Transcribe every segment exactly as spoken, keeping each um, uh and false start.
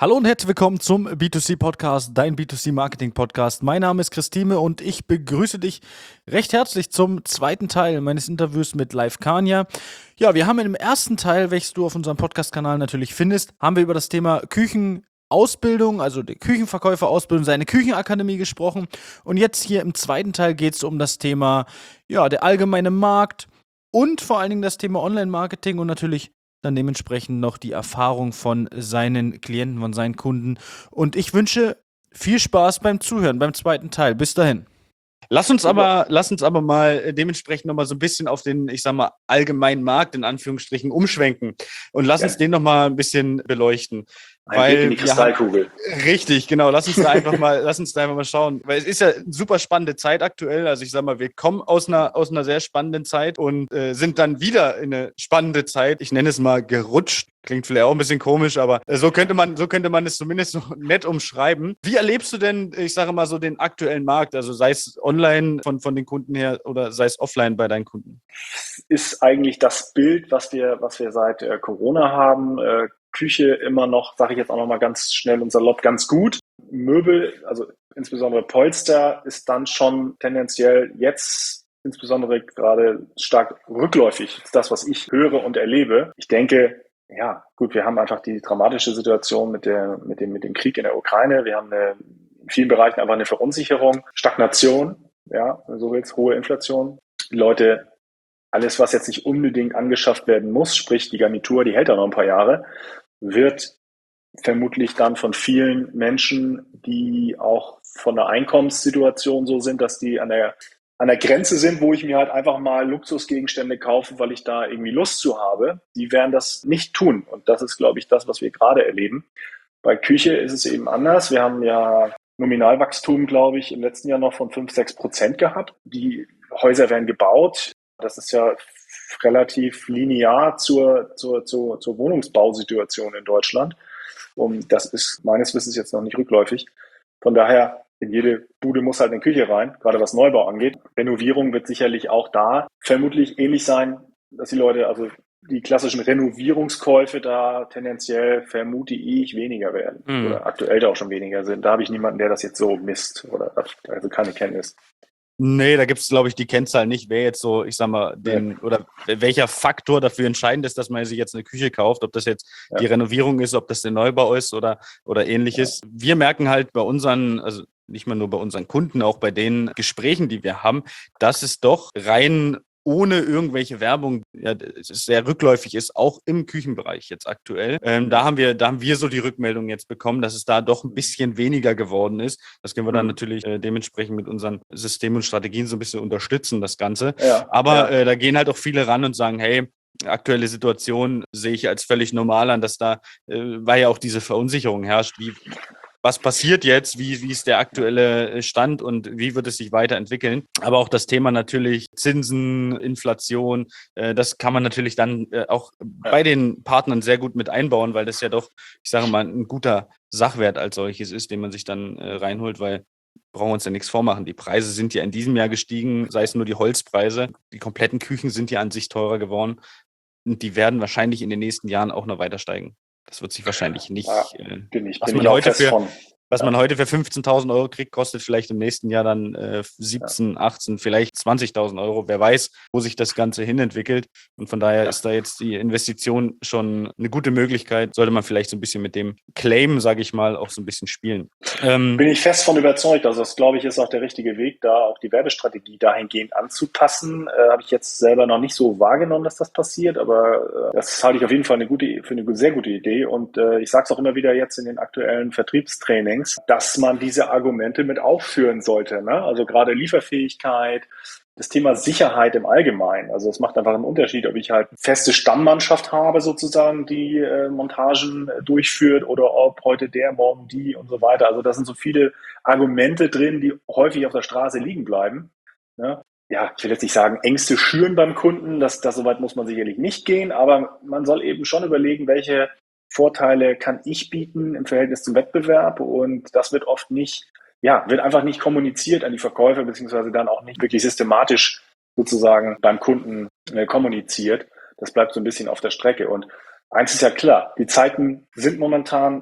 Hallo und herzlich willkommen zum B zwei C Podcast, dein B zwei C Marketing Podcast. Mein Name ist Christine und ich begrüße dich recht herzlich zum zweiten Teil meines Interviews mit Live Kania. Ja, wir haben im ersten Teil, welches du auf unserem Podcast-Kanal natürlich findest, haben wir über das Thema Küchenausbildung, also die Küchenverkäuferausbildung, seine Küchenakademie gesprochen. Und jetzt hier im zweiten Teil geht es um das Thema, ja, der allgemeine Markt und vor allen Dingen das Thema Online-Marketing und natürlich dann dementsprechend noch die Erfahrung von seinen Klienten, von seinen Kunden. Und ich wünsche viel Spaß beim Zuhören, beim zweiten Teil. Bis dahin. Lass uns aber, lass uns aber mal dementsprechend nochmal so ein bisschen auf den, ich sag mal, allgemeinen Markt in Anführungsstrichen umschwenken und lass ja. uns den nochmal ein bisschen beleuchten. Ein weil Blick in die Kristallkugel. Haben, richtig, genau. Lass uns da einfach mal, lass uns da einfach mal schauen. Weil es ist ja eine super spannende Zeit aktuell. Also ich sag mal, wir kommen aus einer, aus einer sehr spannenden Zeit und äh, sind dann wieder in eine spannende Zeit. Ich nenne es mal gerutscht. Klingt vielleicht auch ein bisschen komisch, aber so könnte man, so könnte man es zumindest so nett umschreiben. Wie erlebst du denn, ich sage mal so, den aktuellen Markt? Also sei es online von, von den Kunden her oder sei es offline bei deinen Kunden? Ist eigentlich das Bild, was wir, was wir seit äh, Corona haben. Äh, Küche immer noch, sage ich jetzt auch noch mal ganz schnell und salopp, ganz gut. Möbel, also insbesondere Polster, ist dann schon tendenziell jetzt insbesondere gerade stark rückläufig. Das ist das, was ich höre und erlebe. Ich denke, ja, gut, wir haben einfach die dramatische Situation mit der, mit dem, mit dem Krieg in der Ukraine. Wir haben eine, in vielen Bereichen einfach eine Verunsicherung, Stagnation, ja, so will's, hohe Inflation. Die Leute, alles, was jetzt nicht unbedingt angeschafft werden muss, sprich die Garnitur, die hält ja noch ein paar Jahre, wird vermutlich dann von vielen Menschen, die auch von der Einkommenssituation so sind, dass die an der, an der Grenze sind, wo ich mir halt einfach mal Luxusgegenstände kaufe, weil ich da irgendwie Lust zu habe, die werden das nicht tun. Und das ist, glaube ich, das, was wir gerade erleben. Bei Küche ist es eben anders. Wir haben ja Nominalwachstum, glaube ich, im letzten Jahr noch von fünf, sechs Prozent gehabt. Die Häuser werden gebaut. Das ist ja relativ linear zur, zur, zur, zur Wohnungsbausituation in Deutschland. Und das ist meines Wissens jetzt noch nicht rückläufig. Von daher, in jede Bude muss halt eine Küche rein, gerade was Neubau angeht. Renovierung wird sicherlich auch da vermutlich ähnlich sein, dass die Leute, also die klassischen Renovierungskäufe da tendenziell, vermute ich, weniger werden. Mhm. Oder aktuell da auch schon weniger sind. Da habe ich niemanden, der das jetzt so misst oder also keine Kenntnis. Nee, da gibt es, glaube ich, die Kennzahl nicht, wer jetzt so, ich sag mal, den, ja. oder welcher Faktor dafür entscheidend ist, dass man sich jetzt eine Küche kauft, ob das jetzt ja. die Renovierung ist, ob das der Neubau ist oder, oder ähnliches. Ja. Wir merken halt bei unseren, also nicht mal nur bei unseren Kunden, auch bei den Gesprächen, die wir haben, dass es doch rein ohne irgendwelche Werbung, ja, es ist sehr rückläufig ist, auch im Küchenbereich jetzt aktuell. Ähm, da haben wir, da haben wir so die Rückmeldung jetzt bekommen, dass es da doch ein bisschen weniger geworden ist. Das können wir dann natürlich äh, dementsprechend mit unseren Systemen und Strategien so ein bisschen unterstützen, das Ganze. Ja, Aber ja. Äh, da gehen halt auch viele ran und sagen, hey, aktuelle Situation sehe ich als völlig normal an, dass da, äh, weil ja auch diese Verunsicherung herrscht, wie was passiert jetzt, wie, wie ist der aktuelle Stand und wie wird es sich weiterentwickeln. Aber auch das Thema natürlich Zinsen, Inflation, äh, das kann man natürlich dann äh, auch bei den Partnern sehr gut mit einbauen, weil das ja doch, ich sage mal, ein guter Sachwert als solches ist, den man sich dann äh, reinholt, weil brauchen wir uns ja nichts vormachen. Die Preise sind ja in diesem Jahr gestiegen, sei es nur die Holzpreise. Die kompletten Küchen sind ja an sich teurer geworden und die werden wahrscheinlich in den nächsten Jahren auch noch weiter steigen. Das wird sich wahrscheinlich nicht, ja, bin ich, was, bin man ich heute für, von. was ja. man heute für fünfzehntausend Euro kriegt, kostet vielleicht im nächsten Jahr dann äh, siebzehn, achtzehn, vielleicht zwanzigtausend Euro. Wer weiß, wo sich das Ganze hinentwickelt. Und von daher ja. ist da jetzt die Investition schon eine gute Möglichkeit. Sollte man vielleicht so ein bisschen mit dem Claim, sage ich mal, auch so ein bisschen spielen. Ähm, bin ich fest von überzeugt. Also das, glaube ich, ist auch der richtige Weg, da auch die Werbestrategie dahingehend anzupassen. Äh, Habe ich jetzt selber noch nicht so wahrgenommen, dass das passiert. Aber äh, das halte ich auf jeden Fall eine gute, für eine sehr gute Idee. Und äh, ich sage es auch immer wieder jetzt in den aktuellen Vertriebstrainings, dass man diese Argumente mit aufführen sollte. Ne? Also gerade Lieferfähigkeit, das Thema Sicherheit im Allgemeinen. Also es macht einfach einen Unterschied, ob ich halt eine feste Stammmannschaft habe, sozusagen, die äh, Montagen äh, durchführt oder ob heute der, morgen die und so weiter. Also da sind so viele Argumente drin, die häufig auf der Straße liegen bleiben. Ne? Ja, ich will jetzt nicht sagen, Ängste schüren beim Kunden. Das, das soweit muss man sicherlich nicht gehen, aber man soll eben schon überlegen, welche Vorteile kann ich bieten im Verhältnis zum Wettbewerb, und das wird oft nicht, ja, wird einfach nicht kommuniziert an die Verkäufer, beziehungsweise dann auch nicht wirklich systematisch sozusagen beim Kunden äh, kommuniziert. Das bleibt so ein bisschen auf der Strecke. Und eins ist ja klar, die Zeiten sind momentan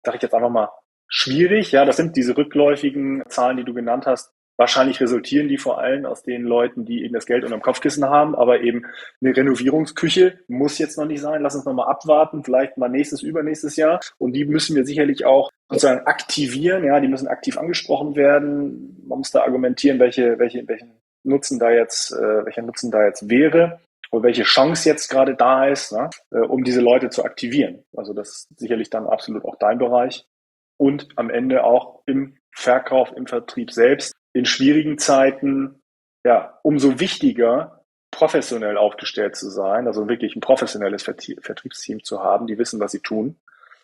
sage ich jetzt einfach mal, schwierig. Ja, das sind diese rückläufigen Zahlen, die du genannt hast. Wahrscheinlich resultieren die vor allem aus den Leuten, die eben das Geld unterm Kopfkissen haben, aber eben eine Renovierungsküche muss jetzt noch nicht sein. Lass uns noch mal abwarten, vielleicht mal nächstes, übernächstes Jahr. Und die müssen wir sicherlich auch sozusagen aktivieren. Ja, die müssen aktiv angesprochen werden. Man muss da argumentieren, welche, welche, welchen Nutzen da jetzt, äh, welcher Nutzen da jetzt wäre oder welche Chance jetzt gerade da ist, ne, äh, um diese Leute zu aktivieren. Also das ist sicherlich dann absolut auch dein Bereich. Und am Ende auch im Verkauf, im Vertrieb selbst in schwierigen Zeiten, ja, umso wichtiger, professionell aufgestellt zu sein, also wirklich ein professionelles Vertriebsteam zu haben, die wissen, was sie tun,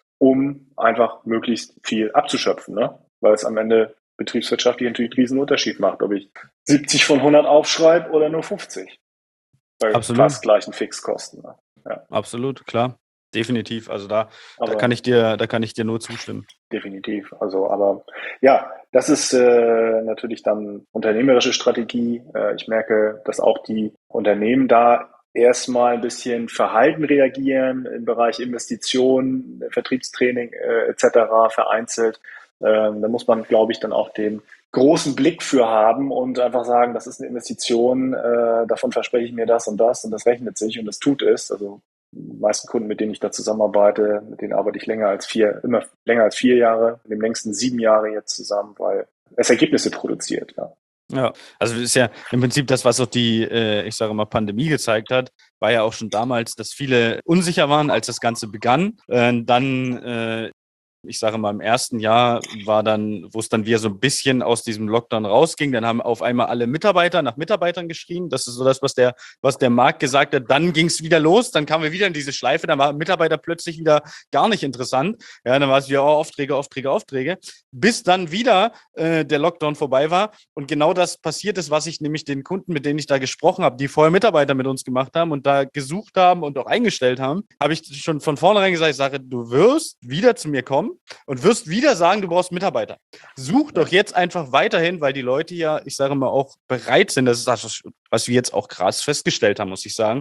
um einfach möglichst viel abzuschöpfen, ne? Weil es am Ende betriebswirtschaftlich natürlich einen riesen Unterschied macht, ob ich siebzig von hundert aufschreibe oder nur fünfzig. Bei Absolut. fast gleichen Fixkosten. Ne? Ja. Absolut, klar. Definitiv. Also da, aber da kann ich dir, da kann ich dir nur zustimmen. Definitiv. Also, aber ja, das ist äh, natürlich dann unternehmerische Strategie. Äh, ich merke, dass auch die Unternehmen da erstmal ein bisschen verhalten reagieren im Bereich Investitionen, Vertriebstraining äh, et cetera vereinzelt. Ähm, da muss man, glaube ich, dann auch den großen Blick für haben und einfach sagen, das ist eine Investition, äh, davon verspreche ich mir das und das und das rechnet sich und das tut es. Also die meisten Kunden, mit denen ich da zusammenarbeite, mit denen arbeite ich länger als vier, immer länger als vier Jahre, mit dem längsten sieben Jahre jetzt zusammen, weil es Ergebnisse produziert, ja. Ja, also das ist ja im Prinzip das, was auch die, äh, ich sage mal, Pandemie gezeigt hat, war ja auch schon damals, dass viele unsicher waren, als das Ganze begann. Äh, dann äh, ich sage mal, im ersten Jahr war dann, wo es dann wieder so ein bisschen aus diesem Lockdown rausging, dann haben auf einmal alle Mitarbeiter nach Mitarbeitern geschrien. Das ist so das, was der, was der Markt gesagt hat. Dann ging es wieder los, dann kamen wir wieder in diese Schleife, dann war Mitarbeiter plötzlich wieder gar nicht interessant. Ja, dann war es wieder oh, Aufträge, Aufträge, Aufträge, bis dann wieder äh, der Lockdown vorbei war und genau das passiert ist, was ich nämlich den Kunden, mit denen ich da gesprochen habe, die vorher Mitarbeiter mit uns gemacht haben und da gesucht haben und auch eingestellt haben, habe ich schon von vornherein gesagt, ich sage, du wirst wieder zu mir kommen und wirst wieder sagen, du brauchst Mitarbeiter. Such doch jetzt einfach weiterhin, weil die Leute ja, ich sage mal, auch bereit sind, das ist das, was wir jetzt auch krass festgestellt haben, muss ich sagen,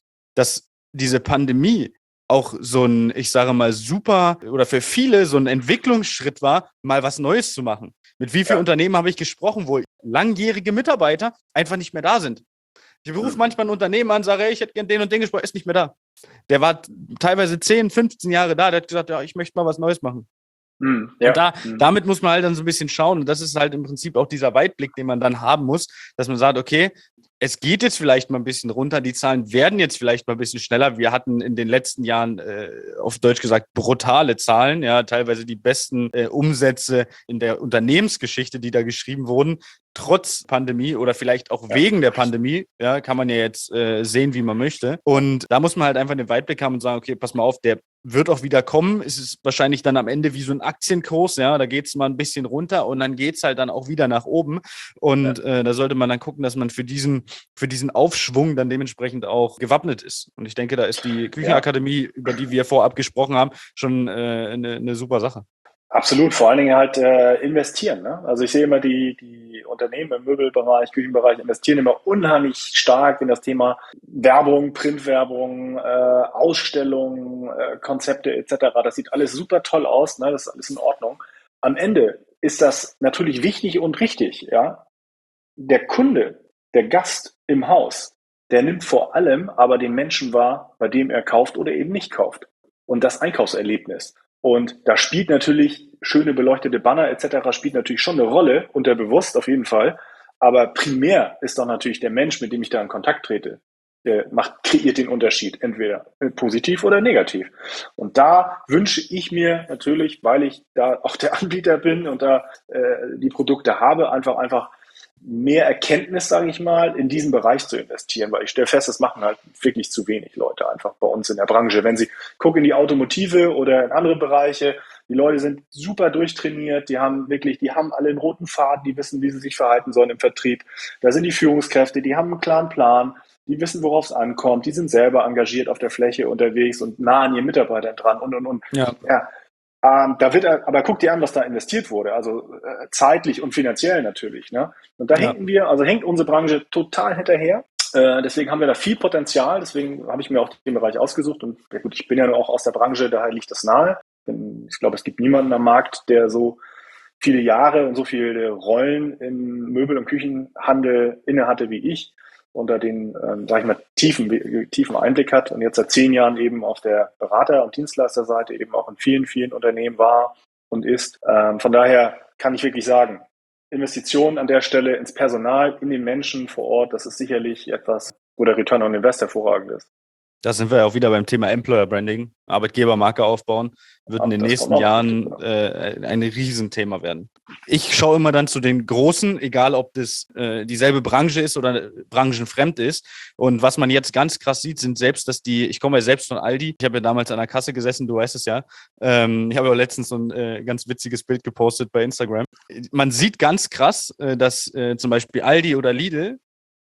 dass diese Pandemie auch so ein, ich sage mal, super oder für viele so ein Entwicklungsschritt war, mal was Neues zu machen. Mit wie vielen ja. Unternehmen habe ich gesprochen, wo langjährige Mitarbeiter einfach nicht mehr da sind. Ich berufe manchmal ein Unternehmen an, sage, hey, ich hätte gern den und den gesprochen, ist nicht mehr da. Der war teilweise zehn, fünfzehn Jahre da, der hat gesagt, ja, ich möchte mal was Neues machen. Mm, ja. Und da, mm. damit muss man halt dann so ein bisschen schauen. Und das ist halt im Prinzip auch dieser Weitblick, den man dann haben muss, dass man sagt, okay, es geht jetzt vielleicht mal ein bisschen runter, die Zahlen werden jetzt vielleicht mal ein bisschen schneller. Wir hatten in den letzten Jahren, äh, auf Deutsch gesagt, brutale Zahlen, ja, teilweise die besten äh, Umsätze in der Unternehmensgeschichte, die da geschrieben wurden, trotz Pandemie oder vielleicht auch ja. wegen der Pandemie, ja, kann man ja jetzt äh, sehen, wie man möchte. Und da muss man halt einfach den Weitblick haben und sagen, okay, pass mal auf, der wird auch wieder kommen. Es ist wahrscheinlich dann am Ende wie so ein Aktienkurs, ja, da geht es mal ein bisschen runter und dann geht es halt dann auch wieder nach oben. Und ja. äh, da sollte man dann gucken, dass man für diesen, für diesen Aufschwung dann dementsprechend auch gewappnet ist. Und ich denke, da ist die Küchenakademie, ja. über die wir vorab gesprochen haben, schon äh, eine, eine super Sache. Absolut, vor allen Dingen halt äh, investieren. Ne? Also ich sehe immer die, die Unternehmen im Möbelbereich, Küchenbereich investieren immer unheimlich stark in das Thema Werbung, Printwerbung, äh, Ausstellungen, äh, Konzepte et cetera. Das sieht alles super toll aus, ne? Das ist alles in Ordnung. Am Ende ist das natürlich wichtig und richtig. Ja, der Kunde, der Gast im Haus, der nimmt vor allem aber den Menschen wahr, bei dem er kauft oder eben nicht kauft. Und das Einkaufserlebnis. Und da spielt natürlich schöne beleuchtete Banner et cetera spielt natürlich schon eine Rolle, unterbewusst auf jeden Fall. Aber primär ist doch natürlich der Mensch, mit dem ich da in Kontakt trete, der macht, kreiert den Unterschied, entweder positiv oder negativ. Und da wünsche ich mir natürlich, weil ich da auch der Anbieter bin und da äh, die Produkte habe, einfach einfach mehr Erkenntnis, sage ich mal, in diesen Bereich zu investieren, weil ich stelle fest, das machen halt wirklich zu wenig Leute einfach bei uns in der Branche. Wenn sie gucken in die Automotive oder in andere Bereiche, die Leute sind super durchtrainiert, die haben wirklich, die haben alle einen roten Faden, die wissen, wie sie sich verhalten sollen im Vertrieb. Da sind die Führungskräfte, die haben einen klaren Plan, die wissen, worauf es ankommt, die sind selber engagiert auf der Fläche unterwegs und nah an ihren Mitarbeitern dran und, und, und. Ja. ja. Ähm, da wird, aber guck dir an, was da investiert wurde, also äh, zeitlich und finanziell natürlich. Ne? Und da ja. hinken wir, also hängt unsere Branche total hinterher. Äh, deswegen haben wir da viel Potenzial. Deswegen habe ich mir auch den Bereich ausgesucht. Und ja gut, ich bin ja auch aus der Branche, daher liegt das nahe. bin, ich glaube, es gibt niemanden am Markt, der so viele Jahre und so viele Rollen im Möbel- und Küchenhandel innehatte wie ich, unter den, ähm, sag ich mal, tiefen, tiefen Einblick hat und jetzt seit zehn Jahren eben auf der Berater- und Dienstleisterseite eben auch in vielen, vielen Unternehmen war und ist. Ähm, von daher kann ich wirklich sagen, Investitionen an der Stelle ins Personal, in den Menschen vor Ort, das ist sicherlich etwas, wo der Return on Invest hervorragend ist. Da sind wir ja auch wieder beim Thema Employer Branding. Arbeitgebermarke aufbauen wird in den Das nächsten kommt auch noch Jahren dazu, genau. äh, ein Riesenthema werden. Ich schaue immer dann zu den Großen, egal ob das äh, dieselbe Branche ist oder branchenfremd ist. Und was man jetzt ganz krass sieht, sind selbst, dass die, ich komme ja selbst von Aldi, ich habe ja damals an der Kasse gesessen, du weißt es ja. Ähm, ich habe ja auch letztens so ein äh, ganz witziges Bild gepostet bei Instagram. Man sieht ganz krass, äh, dass äh, zum Beispiel Aldi oder Lidl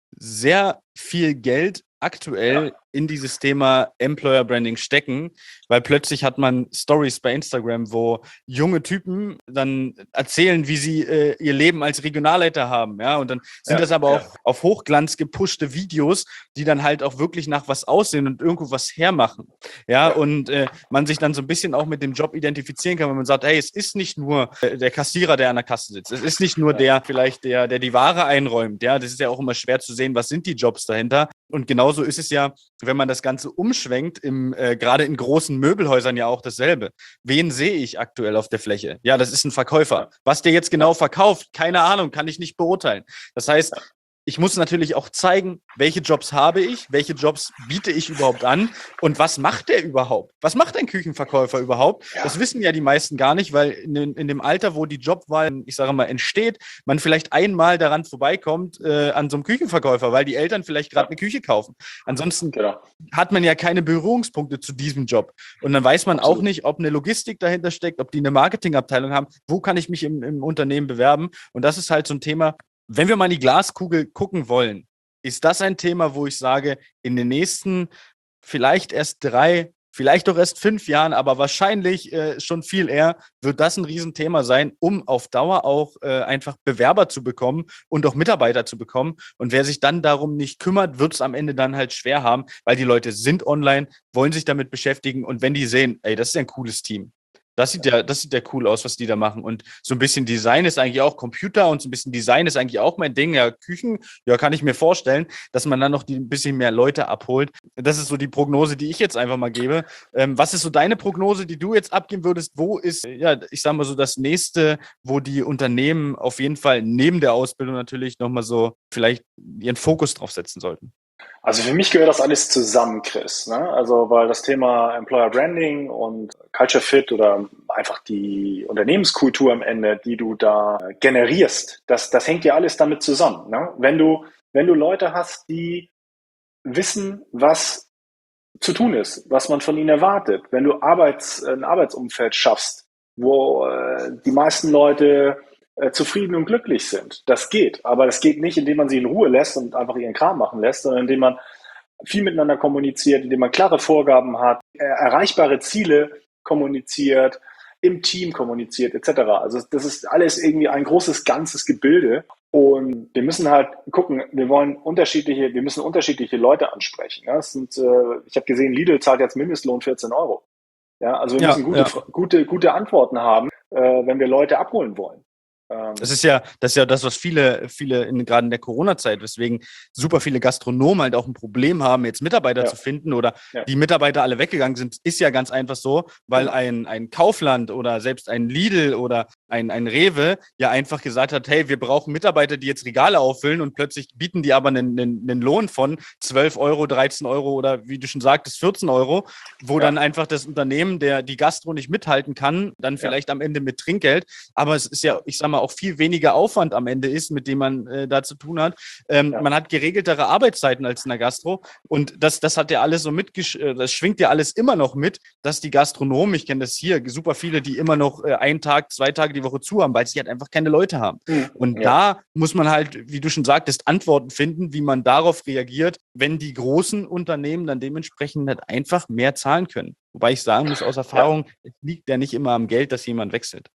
sehr viel Geld aktuell in dieses Thema Employer Branding stecken, weil plötzlich hat man Stories bei Instagram, wo junge Typen dann erzählen, wie sie äh, ihr Leben als Regionalleiter haben, ja, und dann sind Ja, das aber ja. auch auf Hochglanz gepushte Videos, die dann halt auch wirklich nach was aussehen und irgendwo was hermachen, ja, Ja. und äh, man sich dann so ein bisschen auch mit dem Job identifizieren kann, wenn man sagt, hey, es ist nicht nur äh, der Kassierer, der an der Kasse sitzt, es ist nicht nur der vielleicht der, der die Ware einräumt, ja, das ist ja auch immer schwer zu sehen, was sind die Jobs dahinter. Und genauso ist es ja, wenn man das Ganze umschwenkt, im, äh, gerade in großen Möbelhäusern ja auch dasselbe. Wen sehe ich aktuell auf der Fläche? Ja, das ist ein Verkäufer. Was der jetzt genau verkauft, keine Ahnung, kann ich nicht beurteilen. Das heißt, ich muss natürlich auch zeigen, welche Jobs habe ich, welche Jobs biete ich überhaupt an und was macht der überhaupt? Was macht ein Küchenverkäufer überhaupt? Ja. Das wissen ja die meisten gar nicht, weil in, in dem Alter, wo die Jobwahl, ich sage mal, entsteht, man vielleicht einmal daran vorbeikommt äh, an so einem Küchenverkäufer, weil die Eltern vielleicht gerade Ja. eine Küche kaufen. Ansonsten Genau. hat man ja keine Berührungspunkte zu diesem Job. Und dann weiß man Absolut. auch nicht, ob eine Logistik dahinter steckt, ob die eine Marketingabteilung haben, wo kann ich mich im, im Unternehmen bewerben? Und das ist halt so ein Thema, wenn wir mal in die Glaskugel gucken wollen, ist das ein Thema, wo ich sage, in den nächsten vielleicht erst drei, vielleicht auch erst fünf Jahren, aber wahrscheinlich äh, schon viel eher, wird das ein Riesenthema sein, um auf Dauer auch äh, einfach Bewerber zu bekommen und auch Mitarbeiter zu bekommen. Und wer sich dann darum nicht kümmert, wird es am Ende dann halt schwer haben, weil die Leute sind online, wollen sich damit beschäftigen und wenn die sehen, ey, das ist ein cooles Team. Das sieht ja, das sieht ja cool aus, was die da machen. Und so ein bisschen Design ist eigentlich auch Computer und so ein bisschen Design ist eigentlich auch mein Ding. Ja, Küchen, ja, kann ich mir vorstellen, dass man dann noch die ein bisschen mehr Leute abholt. Das ist so die Prognose, die ich jetzt einfach mal gebe. Ähm, was ist so deine Prognose, die du jetzt abgeben würdest? Wo ist, ja, ich sag mal so das nächste, wo die Unternehmen auf jeden Fall neben der Ausbildung natürlich nochmal so vielleicht ihren Fokus drauf setzen sollten? Also für mich gehört das alles zusammen, Chris. Ne? Also weil das Thema Employer Branding und Culture Fit oder einfach die Unternehmenskultur am Ende, die du da generierst, das, das hängt ja alles damit zusammen. Ne? Wenn du, wenn du Leute hast, die wissen, was zu tun ist, was man von ihnen erwartet, wenn du Arbeits, ein Arbeitsumfeld schaffst, wo äh, die meisten Leute äh, zufrieden und glücklich sind. Das geht, aber das geht nicht, indem man sie in Ruhe lässt und einfach ihren Kram machen lässt, sondern indem man viel miteinander kommuniziert, indem man klare Vorgaben hat, äh, erreichbare Ziele kommuniziert, im Team kommuniziert et cetera. Also das ist alles irgendwie ein großes, ganzes Gebilde. Und wir müssen halt gucken, wir wollen unterschiedliche, wir müssen unterschiedliche Leute ansprechen. Ja, es sind, äh, ich habe gesehen, Lidl zahlt jetzt Mindestlohn vierzehn Euro. Ja, also wir Ja, müssen gute, ja. gute, gute Antworten haben, äh, wenn wir Leute abholen wollen. Ähm, Das ist ja, das ist ja das, was viele, viele in, gerade in der Corona-Zeit, weswegen super viele Gastronomen halt auch ein Problem haben, jetzt Mitarbeiter ja, zu finden oder ja, die Mitarbeiter alle weggegangen sind, ist ja ganz einfach so, weil genau. ein, ein Kaufland oder selbst ein Lidl oder ein, ein Rewe ja einfach gesagt hat, hey, wir brauchen Mitarbeiter, die jetzt Regale auffüllen und plötzlich bieten die aber einen, einen, einen Lohn von zwölf Euro, dreizehn Euro oder wie du schon sagtest, vierzehn Euro, wo Ja. dann einfach das Unternehmen, der die Gastro nicht mithalten kann, dann vielleicht ja. am Ende mit Trinkgeld, aber es ist ja, ich sag mal, auch viel weniger Aufwand am Ende ist, mit dem man äh, da zu tun hat. Ähm, ja. Man hat geregeltere Arbeitszeiten als in der Gastro und das, das hat ja alles so mitgesch- das schwingt ja alles immer noch mit, dass die Gastronomen, ich kenne das hier, super viele, die immer noch äh, einen Tag, zwei Tage die Woche zu haben, weil sie halt einfach keine Leute haben. Mhm. Und ja. da muss man halt, wie du schon sagtest, Antworten finden, wie man darauf reagiert, wenn die großen Unternehmen dann dementsprechend halt einfach mehr zahlen können. Wobei ich sagen muss, aus Erfahrung, ja. es liegt ja nicht immer am Geld, dass jemand wechselt.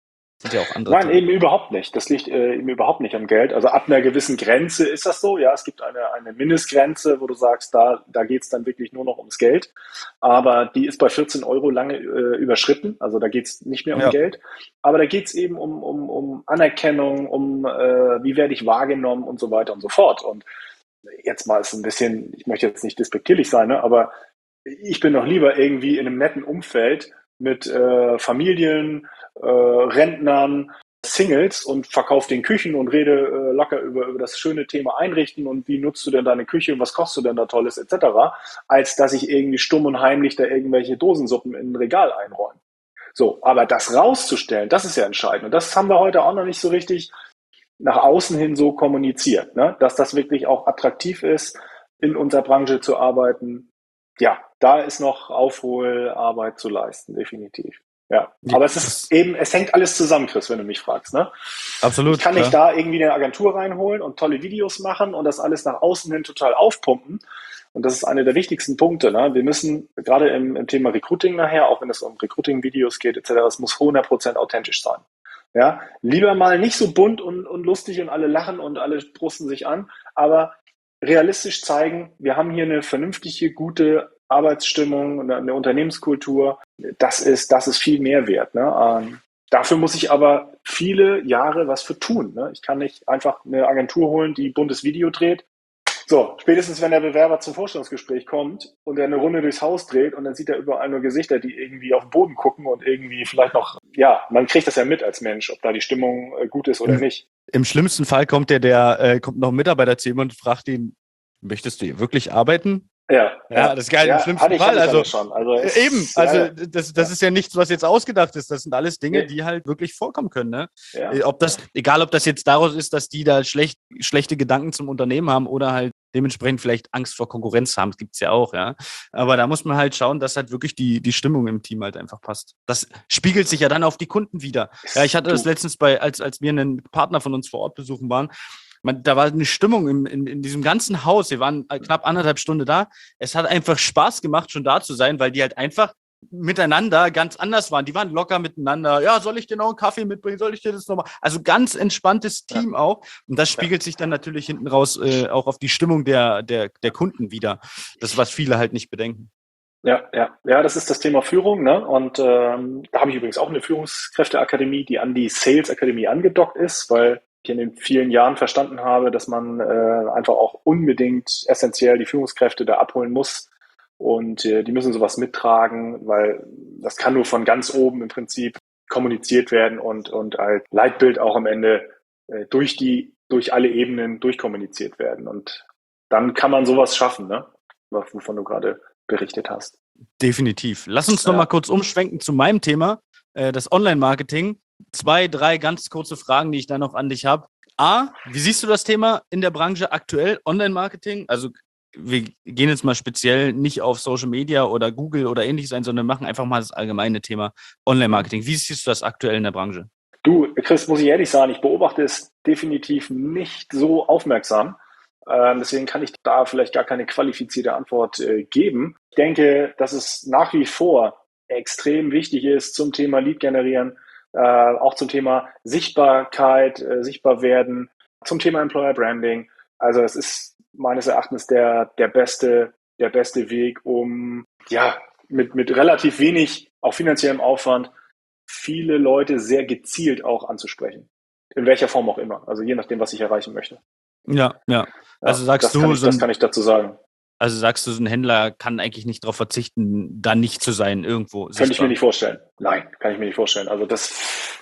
Sind ja auch andere Nein, Themen. eben überhaupt nicht. Das liegt äh, eben überhaupt nicht am Geld. Also ab einer gewissen Grenze ist das so. Ja, es gibt eine, eine Mindestgrenze, wo du sagst, da, da geht's dann wirklich nur noch ums Geld. Aber die ist bei vierzehn Euro lange äh, überschritten. Also da geht's nicht mehr um Ja. Geld. Aber da geht's eben um, um, um Anerkennung, um äh, wie werde ich wahrgenommen und so weiter und so fort. Und jetzt mal ist ein bisschen, ich möchte jetzt nicht despektierlich sein, ne, aber ich bin noch lieber irgendwie in einem netten Umfeld mit äh, Familien, äh, Rentnern, Singles und verkaufe den Küchen und rede äh, locker über, über das schöne Thema Einrichten und wie nutzt du denn deine Küche und was kochst du denn da Tolles et cetera, als dass ich irgendwie stumm und heimlich da irgendwelche Dosensuppen in ein Regal einräume. So, aber das rauszustellen, das ist ja entscheidend. Und das haben wir heute auch noch nicht so richtig nach außen hin so kommuniziert, ne? Dass das wirklich auch attraktiv ist, in unserer Branche zu arbeiten. Ja, da ist noch Aufholarbeit zu leisten, definitiv. Ja, Ja, aber es ist eben, es hängt alles zusammen, Chris, wenn du mich fragst, ne? absolut. Ich kann nicht klar. da irgendwie eine Agentur reinholen und tolle Videos machen und das alles nach außen hin total aufpumpen. Und das ist einer der wichtigsten Punkte, ne? Wir müssen gerade im, im Thema Recruiting nachher, auch wenn es um Recruiting-Videos geht et cetera, es muss hundert Prozent authentisch sein. Ja, lieber mal nicht so bunt und, und lustig und alle lachen und alle brusten sich an, aber realistisch zeigen, wir haben hier eine vernünftige, gute Arbeitsstimmung, eine, eine Unternehmenskultur. Das ist, das ist viel mehr wert. Ne? Ähm, dafür muss ich aber viele Jahre was für tun. Ne? Ich kann nicht einfach eine Agentur holen, die buntes Video dreht. So, spätestens wenn der Bewerber zum Vorstellungsgespräch kommt und er eine Runde durchs Haus dreht und dann sieht er überall nur Gesichter, die irgendwie auf den Boden gucken und irgendwie vielleicht noch, ja, man kriegt das ja mit als Mensch, ob da die Stimmung äh, gut ist oder Im, nicht. Im schlimmsten Fall kommt der, der äh, kommt noch ein Mitarbeiter zu ihm und fragt ihn, möchtest du hier wirklich arbeiten? Ja, Ja, das ist geil, ja, im schlimmsten hatte ich, Fall. hatte ich Also schon. Also es, eben, also ja, das, das ist ja nichts, was jetzt ausgedacht ist. Das sind alles Dinge, nee, die halt wirklich vorkommen können. Ne? ja, Ob das, egal ob das jetzt daraus ist, dass die da schlecht, schlechte Gedanken zum Unternehmen haben oder halt dementsprechend vielleicht Angst vor Konkurrenz haben. Das gibt's ja auch, ja. Aber da muss man halt schauen, dass halt wirklich die, die Stimmung im Team halt einfach passt. Das spiegelt sich ja dann auf die Kunden wieder. Ja, ich hatte das letztens bei, als, als wir einen Partner von uns vor Ort besuchen waren. Man, da war eine Stimmung im, in, in diesem ganzen Haus. Wir waren knapp anderthalb Stunden da. Es hat einfach Spaß gemacht, schon da zu sein, weil die halt einfach miteinander ganz anders waren. Die waren locker miteinander. Ja, soll ich dir noch einen Kaffee mitbringen? Soll ich dir das nochmal? Also ganz entspanntes Team ja. auch. Und das spiegelt sich dann natürlich hinten raus äh, auch auf die Stimmung der, der, der Kunden wieder. Das, was viele halt nicht bedenken. Ja, ja, ja, das ist das Thema Führung, ne? Und ähm, da habe ich übrigens auch eine Führungskräfteakademie, die an die Sales Akademie angedockt ist, weil ich in den vielen Jahren verstanden habe, dass man äh, einfach auch unbedingt essentiell die Führungskräfte da abholen muss. Und äh, die müssen sowas mittragen, weil das kann nur von ganz oben im Prinzip kommuniziert werden und, und als Leitbild auch am Ende äh, durch die, durch alle Ebenen durchkommuniziert werden. Und dann kann man sowas schaffen, ne? Wovon du gerade berichtet hast. Definitiv. Lass uns noch ja. mal kurz umschwenken zu meinem Thema, äh, das Online-Marketing. Zwei, drei ganz kurze Fragen, die ich da noch an dich habe. A, wie siehst du das Thema in der Branche aktuell, Online-Marketing? Also wir gehen jetzt mal speziell nicht auf Social Media oder Google oder ähnliches ein, sondern machen einfach mal das allgemeine Thema Online-Marketing. Wie siehst du das aktuell in der Branche? Du, Chris, muss ich ehrlich sagen, ich beobachte es definitiv nicht so aufmerksam. Ähm, deswegen kann ich da vielleicht gar keine qualifizierte Antwort äh, geben. Ich denke, dass es nach wie vor extrem wichtig ist zum Thema Lead generieren, äh, auch zum Thema Sichtbarkeit, äh, sichtbar werden, zum Thema Employer Branding. Also es ist meines Erachtens der, der beste, der beste Weg, um ja mit, mit relativ wenig, auch finanziellem Aufwand, viele Leute sehr gezielt auch anzusprechen. In welcher Form auch immer. Also je nachdem, was ich erreichen möchte. Ja, ja. Also ja, sagst das du, kann ich, so ein, das kann ich dazu sagen. Also sagst du, so ein Händler kann eigentlich nicht darauf verzichten, da nicht zu sein irgendwo. Könnte sichtbar. Ich mir nicht vorstellen. Nein, kann ich mir nicht vorstellen. Also das,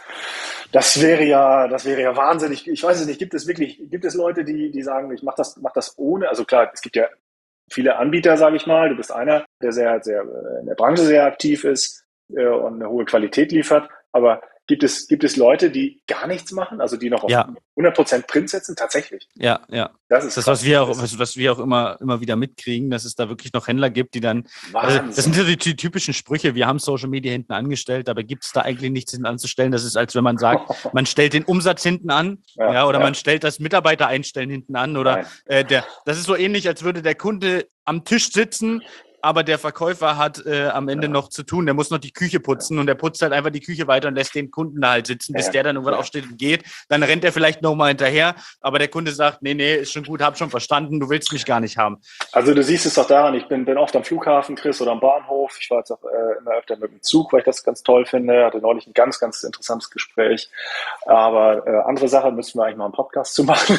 das wäre ja, das wäre ja wahnsinnig. Ich weiß es nicht. Gibt es wirklich, gibt es Leute, die, die sagen, ich mache das, mach das ohne? Also klar, es gibt ja viele Anbieter, sage ich mal. Du bist einer, der sehr, sehr in der Branche sehr aktiv ist äh, und eine hohe Qualität liefert. Aber Gibt es, gibt es Leute, die gar nichts machen, also die noch auf ja. hundert Prozent Print setzen? Tatsächlich. Ja, ja. Das ist das, krass. was wir auch, was, was wir auch immer, immer wieder mitkriegen, dass es da wirklich noch Händler gibt, die dann, also das sind so die, die typischen Sprüche, wir haben Social Media hinten angestellt, aber gibt es da eigentlich nichts hinten anzustellen? Das ist, als wenn man sagt, man stellt den Umsatz hinten an, ja, ja oder ja. man stellt das Mitarbeiter einstellen hinten an, oder äh, der, das ist so ähnlich, als würde der Kunde am Tisch sitzen, aber der Verkäufer hat äh, am Ende ja. noch zu tun, der muss noch die Küche putzen ja. und der putzt halt einfach die Küche weiter und lässt den Kunden da halt sitzen, bis ja. der dann irgendwann ja. aufsteht und geht. Dann rennt er vielleicht nochmal hinterher, aber der Kunde sagt, nee, nee, ist schon gut, hab schon verstanden, du willst mich gar nicht haben. Also du siehst es doch daran, ich bin, bin oft am Flughafen, Chris, oder am Bahnhof. Ich war jetzt auch äh, immer öfter mit dem Zug, weil ich das ganz toll finde. Hatte neulich ein ganz, ganz interessantes Gespräch. Aber äh, andere Sache müssen wir eigentlich mal einen Podcast zu machen.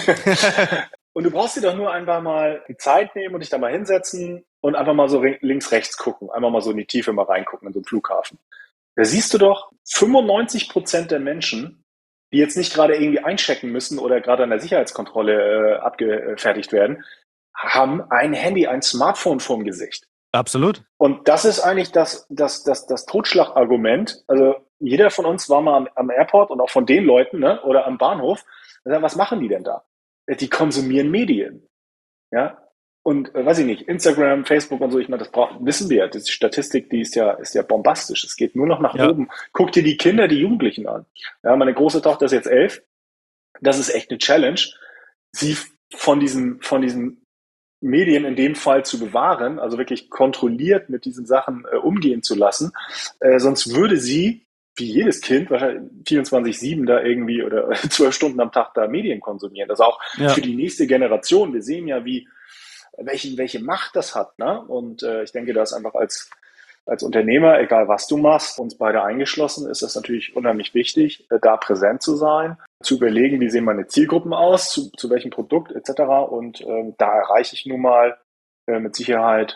Und du brauchst dir doch nur einfach mal die Zeit nehmen und dich da mal hinsetzen und einfach mal so links, rechts gucken. Einfach mal so in die Tiefe mal reingucken in so einen Flughafen. Da siehst du doch fünfundneunzig Prozent der Menschen, die jetzt nicht gerade irgendwie einchecken müssen oder gerade an der Sicherheitskontrolle äh, abgefertigt werden, haben ein Handy, ein Smartphone vorm Gesicht. Absolut. Und das ist eigentlich das, das, das, das Totschlagargument. Also jeder von uns war mal am, am Airport und auch von den Leuten, ne, oder am Bahnhof. Was machen die denn da? Die konsumieren Medien. Ja. Und äh, weiß ich nicht, Instagram, Facebook und so, ich meine, das braucht, wissen wir ja, die Statistik, die ist ja, ist ja bombastisch. Es geht nur noch nach ja. oben. Guck dir die Kinder, die Jugendlichen an. Ja, meine große Tochter ist jetzt elf. Das ist echt eine Challenge, sie von diesen, von diesen Medien in dem Fall zu bewahren, also wirklich kontrolliert mit diesen Sachen äh, umgehen zu lassen. Äh, sonst würde sie, wie jedes Kind, wahrscheinlich vierundzwanzig sieben da irgendwie oder zwölf Stunden am Tag da Medien konsumieren. Das auch ja. für die nächste Generation. Wir sehen ja, wie welche, welche Macht das hat. Ne? Und äh, ich denke, das einfach als, als Unternehmer, egal was du machst, uns beide eingeschlossen, ist das natürlich unheimlich wichtig, äh, da präsent zu sein, zu überlegen, wie sehen meine Zielgruppen aus, zu, zu welchem Produkt et cetera. Und ähm, da erreiche ich nun mal äh, mit Sicherheit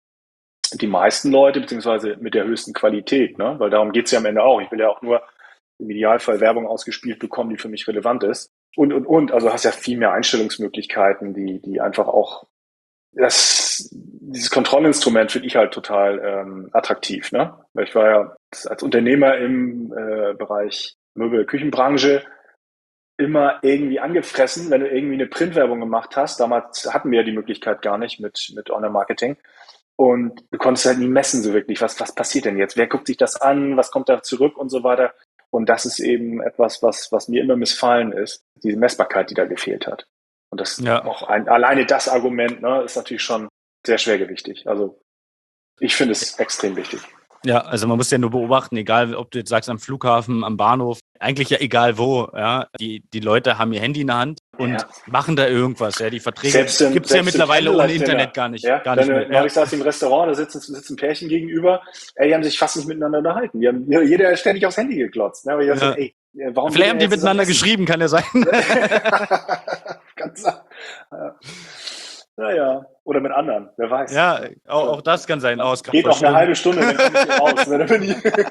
die meisten Leute, beziehungsweise mit der höchsten Qualität, ne? Weil darum geht's ja am Ende auch. Ich will ja auch nur im Idealfall Werbung ausgespielt bekommen, die für mich relevant ist. Und, und, und. Also hast ja viel mehr Einstellungsmöglichkeiten, die, die einfach auch das, dieses Kontrollinstrument finde ich halt total ähm, attraktiv, ne? Weil ich war ja als Unternehmer im äh, Bereich Möbel-Küchenbranche immer irgendwie angefressen, wenn du irgendwie eine Printwerbung gemacht hast. Damals hatten wir ja die Möglichkeit gar nicht mit, mit Online-Marketing. Und du konntest halt nie messen so wirklich, was, was passiert denn jetzt? Wer guckt sich das an? Was kommt da zurück und so weiter? Und das ist eben etwas, was, was mir immer missfallen ist, diese Messbarkeit, die da gefehlt hat. Und das ja. auch ein, alleine das Argument, ne, ist natürlich schon sehr schwergewichtig. Also ich finde es extrem wichtig. Ja, also man muss ja nur beobachten, egal ob du jetzt sagst am Flughafen, am Bahnhof, eigentlich ja egal wo, ja, die, die Leute haben ihr Handy in der Hand und ja. machen da irgendwas, ja, die Verträge gibt es ja mittlerweile ohne Internet gar nicht, ja, gar nicht mehr. Ja. Ich saß im Restaurant, da sitzen, sitzen ein Pärchen gegenüber, ey, die haben sich fast nicht miteinander unterhalten, die haben jeder ständig aufs Handy geklotzt, ne, aber ich dachte, ja. ey, warum vielleicht haben die miteinander geschrieben, kann ja sein. Ganz ja. Naja, oder mit anderen, wer weiß. Ja, auch, auch das kann sein. Aus Geht auch eine halbe Stunde, dann komme ich hier raus. Ne? Dann bin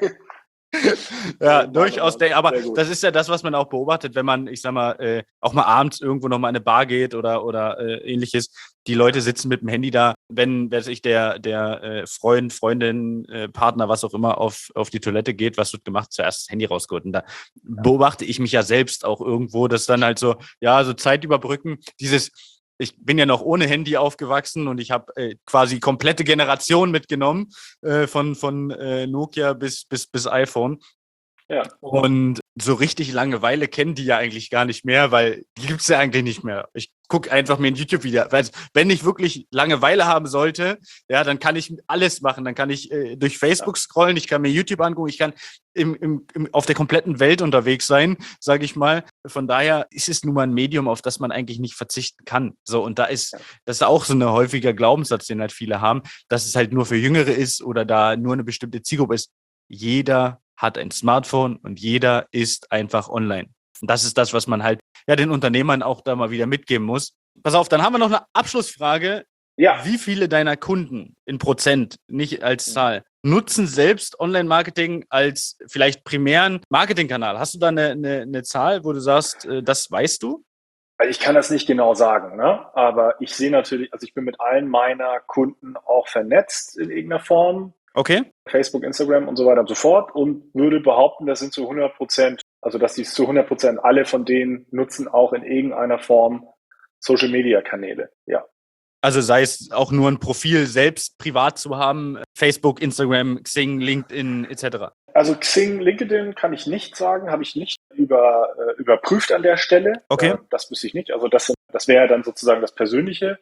ich ja, ja, durchaus. Der, aber das ist ja das, was man auch beobachtet, wenn man, ich sag mal, äh, auch mal abends irgendwo noch mal in eine Bar geht oder, oder äh, ähnliches. Die Leute sitzen mit dem Handy da, wenn, weiß ich, der, der äh, Freund, Freundin, äh, Partner, was auch immer, auf, auf die Toilette geht, was wird gemacht? Zuerst das Handy rausgeholt. Und da beobachte ich mich ja selbst auch irgendwo, dass dann halt so, ja, so Zeit überbrücken, dieses ich bin ja noch ohne Handy aufgewachsen und ich habe äh, quasi komplette Generation mitgenommen, äh, von, von äh, Nokia bis, bis, bis iPhone. Ja. Und so richtig Langeweile kennen die ja eigentlich gar nicht mehr, weil die gibt's ja eigentlich nicht mehr. Ich gucke einfach mir ein YouTube-Video. Weil wenn ich wirklich Langeweile haben sollte, ja, dann kann ich alles machen. Dann kann ich äh, durch Facebook scrollen, ich kann mir YouTube angucken, ich kann im, im, im, auf der kompletten Welt unterwegs sein, sage ich mal. Von daher ist es nun mal ein Medium, auf das man eigentlich nicht verzichten kann. So, und da ist, das ist auch so ein häufiger Glaubenssatz, den halt viele haben, dass es halt nur für Jüngere ist oder da nur eine bestimmte Zielgruppe ist. Jeder hat ein Smartphone und jeder ist einfach online. Und das ist das, was man halt ja den Unternehmern auch da mal wieder mitgeben muss. Pass auf, dann haben wir noch eine Abschlussfrage. Ja. Wie viele deiner Kunden in Prozent, nicht als Zahl, nutzen selbst Online-Marketing als vielleicht primären Marketingkanal? Hast du da eine, eine, eine Zahl, wo du sagst, das weißt du? Ich kann das nicht genau sagen, ne? Aber ich sehe natürlich, also ich bin mit allen meiner Kunden auch vernetzt in irgendeiner Form. Okay. Facebook, Instagram und so weiter und so fort und würde behaupten, das sind zu hundert Prozent, also dass die zu hundert Prozent alle von denen nutzen auch in irgendeiner Form Social Media Kanäle, ja. Also sei es auch nur ein Profil selbst privat zu haben, Facebook, Instagram, Xing, LinkedIn et cetera. Also Xing, LinkedIn kann ich nicht sagen, habe ich nicht über, äh, überprüft an der Stelle. Okay. Äh, das wüsste ich nicht. Also das, das wäre dann sozusagen das Persönliche.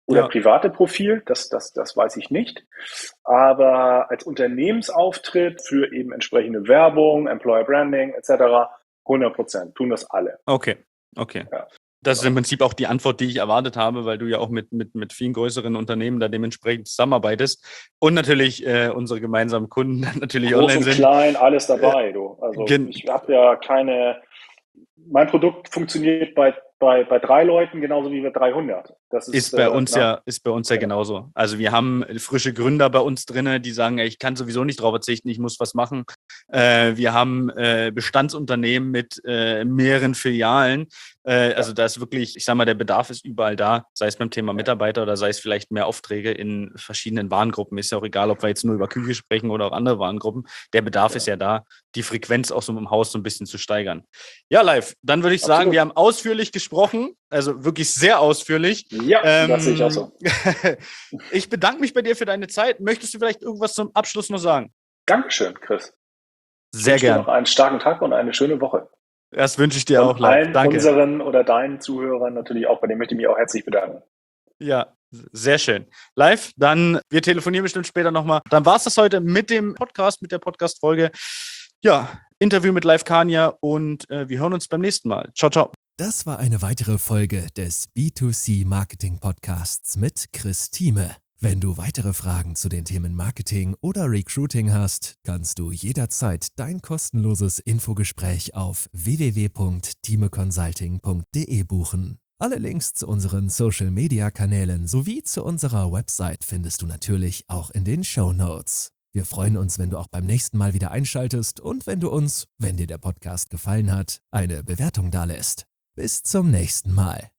oder Ja. private Profil, das, das, das weiß ich nicht. Aber als Unternehmensauftritt für eben entsprechende Werbung, Employer Branding et cetera, hundert Prozent tun das alle. Okay, okay. Ja, Das ist genau. im Prinzip auch die Antwort, die ich erwartet habe, weil du ja auch mit, mit, mit vielen größeren Unternehmen da dementsprechend zusammenarbeitest und natürlich äh, unsere gemeinsamen Kunden dann natürlich Groß online und sind. klein, alles dabei. Du. Also Gen- ich habe ja keine, mein Produkt funktioniert bei, bei, bei drei Leuten genauso wie bei dreihundert. Das ist, Ist bei äh, uns na, ja, ist bei uns ja genau. genauso. Also wir haben frische Gründer bei uns drin, die sagen, ey, ich kann sowieso nicht drauf verzichten, ich muss was machen. Äh, wir haben äh, Bestandsunternehmen mit äh, mehreren Filialen. Äh, also da ist wirklich, ich sag mal, der Bedarf ist überall da, sei es beim Thema Mitarbeiter oder sei es vielleicht mehr Aufträge in verschiedenen Warengruppen. Ist ja auch egal, ob wir jetzt nur über Küche sprechen oder auch andere Warengruppen. Der Bedarf Ja. ist ja da, die Frequenz auch so im Haus so ein bisschen zu steigern. Ja, live. Dann würde ich sagen, Absolut. wir haben ausführlich gesprochen, also wirklich sehr ausführlich. Ja, Ähm, das sehe ich auch so. Ich bedanke mich bei dir für deine Zeit. Möchtest du vielleicht irgendwas zum Abschluss noch sagen? Dankeschön, Chris. Sehr Ich wünsche dir gern. noch einen starken Tag und eine schöne Woche. Das wünsche ich dir Und auch, live. allen Danke. unseren oder deinen Zuhörern natürlich auch, bei denen möchte ich mich auch herzlich bedanken. Ja, sehr schön. Live, dann, wir telefonieren bestimmt später nochmal. Dann war es das heute mit dem Podcast, mit der Podcast-Folge. Ja, Interview mit Live Kania und äh, wir hören uns beim nächsten Mal. Ciao, ciao. Das war eine weitere Folge des B zwei C Marketing Podcasts mit Chris Thieme. Wenn du weitere Fragen zu den Themen Marketing oder Recruiting hast, kannst du jederzeit dein kostenloses Infogespräch auf w w w punkt thieme consulting punkt d e buchen. Alle Links zu unseren Social-Media-Kanälen sowie zu unserer Website findest du natürlich auch in den Shownotes. Wir freuen uns, wenn du auch beim nächsten Mal wieder einschaltest und wenn du uns, wenn dir der Podcast gefallen hat, eine Bewertung dalässt. Bis zum nächsten Mal.